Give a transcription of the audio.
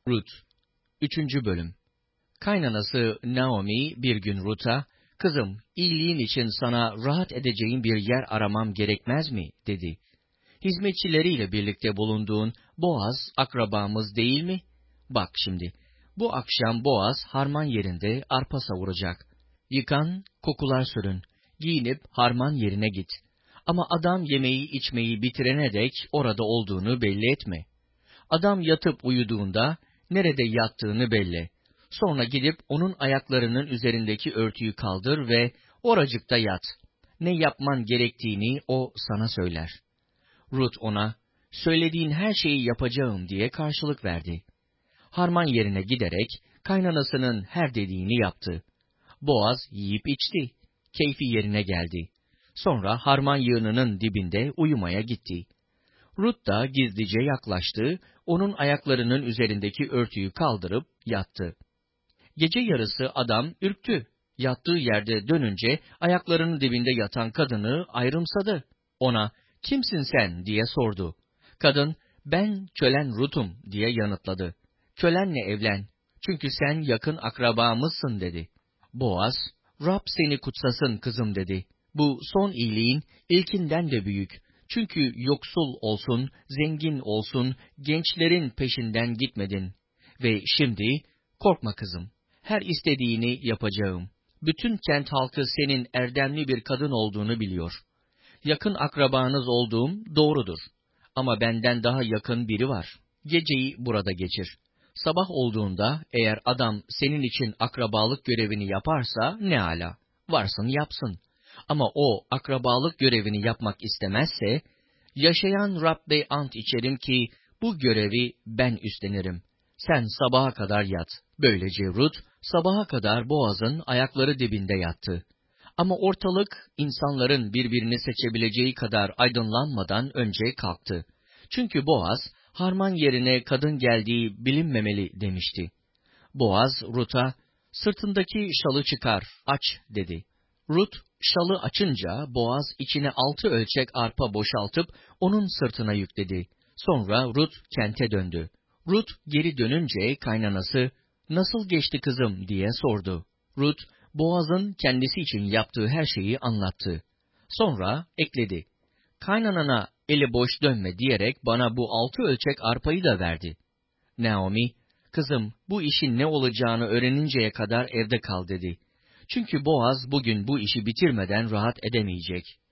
Rut 3. Bölüm. Kaynanası Naomi bir gün Rut'a, "Kızım, iyiliğin için sana rahat edeceğin bir yer aramam gerekmez mi?" dedi. "Hizmetçileriyle birlikte bulunduğun Boaz akrabamız değil mi? Bak şimdi, bu akşam Boaz harman yerinde arpa savuracak. Yıkan, kokular sürün, giyinip harman yerine git. Ama adam yemeği içmeyi bitirene dek orada olduğunu belli etme. Adam yatıp uyuduğunda nerede yattığını belli. Sonra gidip onun ayaklarının üzerindeki örtüyü kaldır ve oracıkta yat. Ne yapman gerektiğini o sana söyler." Rut ona, "Söylediğin her şeyi yapacağım," diye karşılık verdi. Harman yerine giderek kaynanasının her dediğini yaptı. Boaz yiyip içti. Keyfi yerine geldi. Sonra harman yığınının dibinde uyumaya gitti. Rut da gizlice yaklaştı, onun ayaklarının üzerindeki örtüyü kaldırıp yattı. Gece yarısı adam ürktü. Yattığı yerde dönünce ayaklarının dibinde yatan kadını ayrımsadı. Ona, "Kimsin sen?" diye sordu. Kadın, "Ben kölen Rut'um," diye yanıtladı. "Kölenle evlen, çünkü sen yakın akrabamızsın," dedi. Boaz, "Rab seni kutsasın kızım," dedi. "Bu son iyiliğin ilkinden de büyük. Çünkü yoksul olsun, zengin olsun, gençlerin peşinden gitmedin. Ve şimdi, korkma kızım, her istediğini yapacağım. Bütün kent halkı senin erdemli bir kadın olduğunu biliyor. Yakın akrabanız olduğum doğrudur. Ama benden daha yakın biri var. Geceyi burada geçir. Sabah olduğunda eğer adam senin için akrabalık görevini yaparsa ne ala, varsın yapsın. Ama o akrabalık görevini yapmak istemezse, yaşayan Rab'be ant içerim ki bu görevi ben üstlenirim. Sen sabaha kadar yat." Böylece Rut sabaha kadar Boaz'ın ayakları dibinde yattı. Ama ortalık insanların birbirini seçebileceği kadar aydınlanmadan önce kalktı. Çünkü Boaz, harman yerine kadın geldiği bilinmemeli demişti. Boaz Rut'a, "Sırtındaki şalı çıkar, aç," dedi. Rut şalı açınca Boaz içine 6 ölçek arpa boşaltıp onun sırtına yükledi. Sonra Rut kente döndü. Rut geri dönünce kaynanası, "Nasıl geçti kızım?" diye sordu. Rut, Boaz'ın kendisi için yaptığı her şeyi anlattı. Sonra ekledi, "Kaynanana eli boş dönme," diyerek bana bu 6 ölçek arpayı da verdi. Naomi, "Kızım, bu işin ne olacağını öğreninceye kadar evde kal," dedi. Çünkü Boaz bugün bu işi bitirmeden rahat edemeyecek.